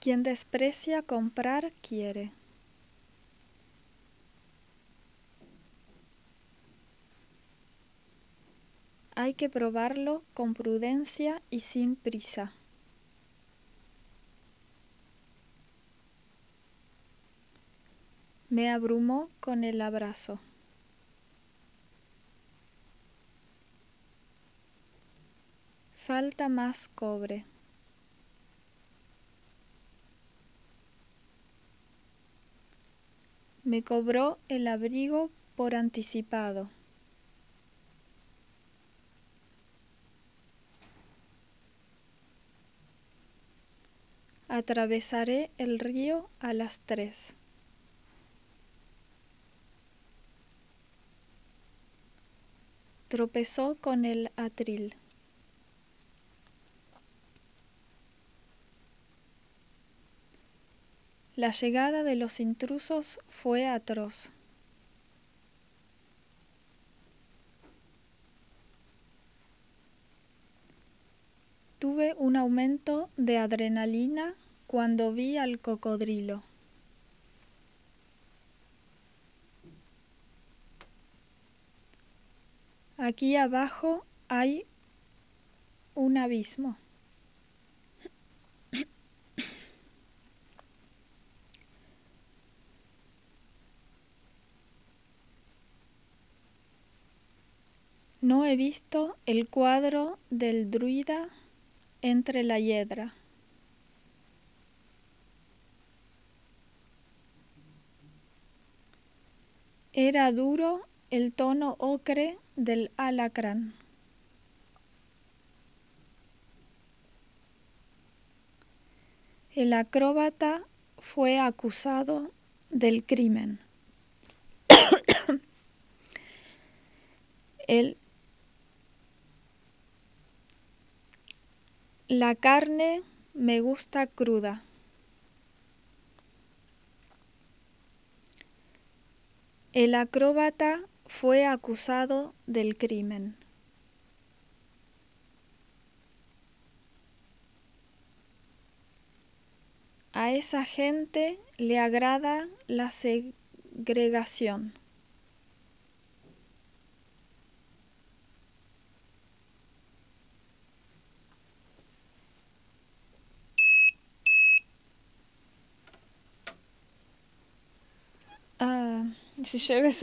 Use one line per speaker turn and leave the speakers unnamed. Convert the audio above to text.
Quien desprecia comprar quiere. Hay que probarlo con prudencia y sin prisa. Me abrumó con el abrazo. Falta más cobre. Me cobró el abrigo por anticipado. Atravesaré el río a las 3. Tropezó con el atril. La llegada de los intrusos fue atroz. Tuve un aumento de adrenalina cuando vi al cocodrilo. Aquí abajo hay un abismo. No he visto el cuadro del druida entre la hiedra. Era duro el tono ocre del alacrán. El acróbata fue acusado del crimen. La carne me gusta cruda. El acróbata fue acusado del crimen. A esa gente le agrada la segregación. Si llueve